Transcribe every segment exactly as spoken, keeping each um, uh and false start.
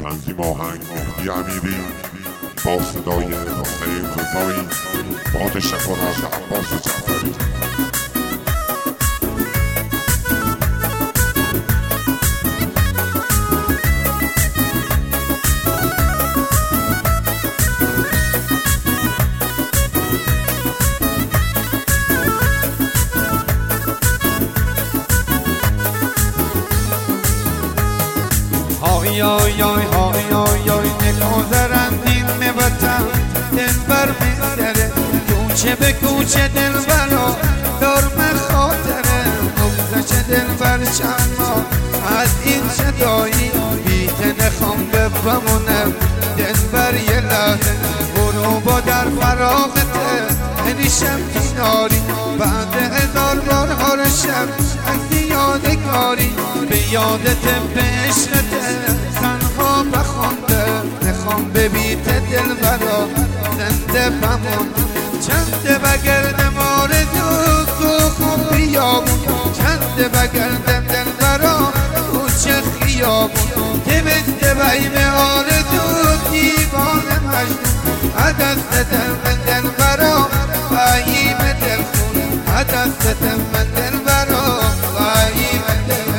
تنظیم آهنگ مهدی امیری با صدای حسین رضایی با تشکر از عباس جعفری. های های های های های های نگذرندین میبتم دل بر میزره کوچه به کوچه دل برا دارم خاطره مگذشت دل بر چند ماه از این جدایی بیت نخوام بمونم دل بر یه لحظه برو با در فراغته هنیشم کناری بعد هزار بار هارشم از یادگاری به یادت به عشقت تنها بخونده نخوام به بیت دل برا زنده بمون چنده بگردم آرزو تو خوب بیابون چنده بگردم دل برا کوچه خیابون تبسته بیم آرزو دیوانه مجنون عدستم من دل برا باییم دل خون عدستم من دل برا باییم دل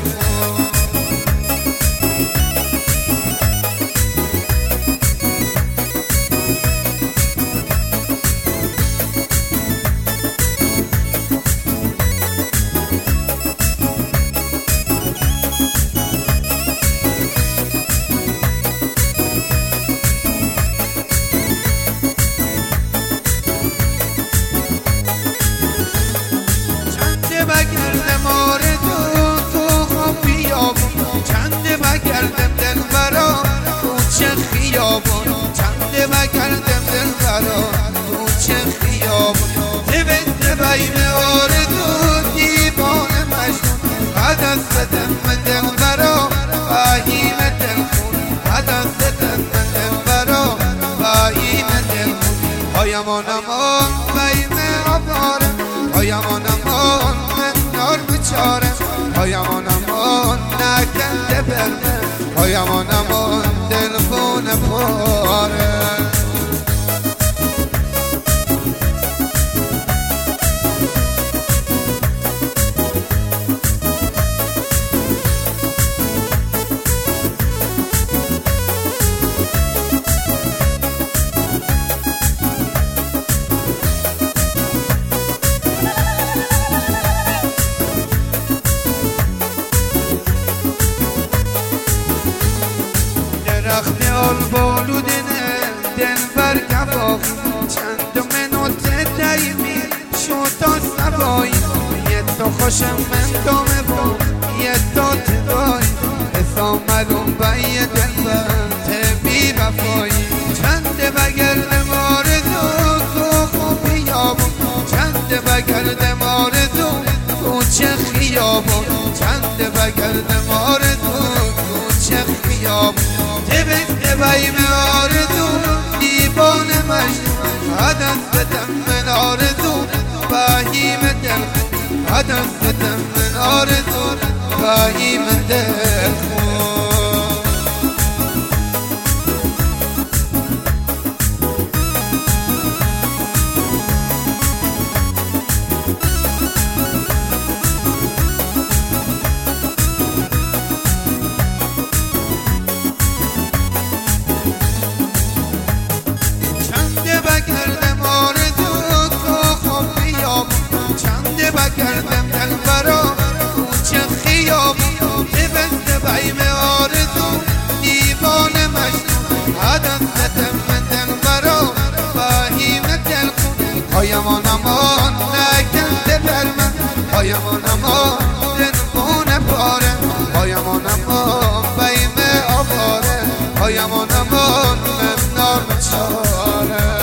بگردم آرزو تو خواب بیابون چنده بگردم دل برا کوچه خیابون چنده بگردم دل برا کوچه خیابون تبسته بیم آرزو دیوانه مجنون عدستم من دل برا باییم دل خون عدستم من دل برا باییم دل خون هایم آنمان بیم آباره هایم آنمان نار بچاره هایم آنمان نکنده برده هایم آنمان دلفون پاره درخت آلبالودنه دل بر گواهی چند منوت دایمی شد تا سبایی یه تا خوشم من دامه با یه تا تدایی حسام ملوم بایی دل بر تبی وفایی چند بگردم آرزو تو خوب بیابون چند بگردم آرزو کوچه خیابون چند بگردم آرزو کوچه خیابون تبسته بیم آرزو دیوانه مجنون عدستم من آرزو باییم دل خون عدستم من آرزو باییم دل خون بگردم آرزو تو خوب بیابون چنده بگردم دل برا کوچه خیابون تبسته بیم آرزو دیوانه مجنون عدستم من دل برا باییم دل خون هایم آنمان نکنده بر من هایم آنمان دلفون پاره هایم آنمان بیم آواره هایم آنمان من نامچاره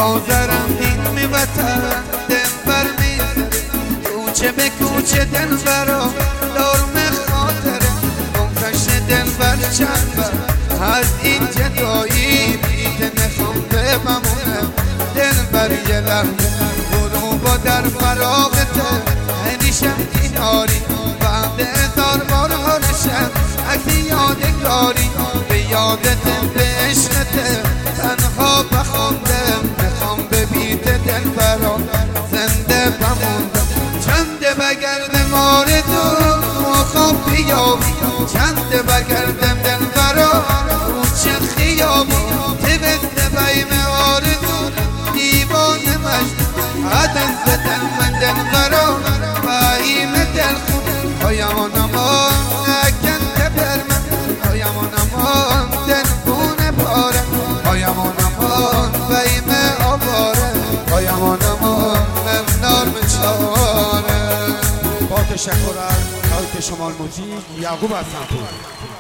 بازرم دین میوطن دنبر میزره کوچه به کوچه دنبرا دارم خاطره منتش دنبر چند بر از این جدایی بیده نخوام به بمونه دنبر یه لحظه برو با در فراغته هنیشم دیناری بعد هزار بار حالشم عکس یادگاری به یادتم به عشقته تنها بخوندم میخوام به بیت دلبرا زنده بموندم چنده بگردم آرزو تو خواب بیابی چنده بگردم دلبرا کوچه خیابی تبسته بیم آرزو دیوانه مجد عدن زدن من دلبرا بیم دل خود پایمان امان نکن تبر من پایمان امان دنبونه پاره پایمان امان بیم آواره پایمان امان ممنار مچاره با تشکر از آیت شمال موزیک یعقوب از سمپور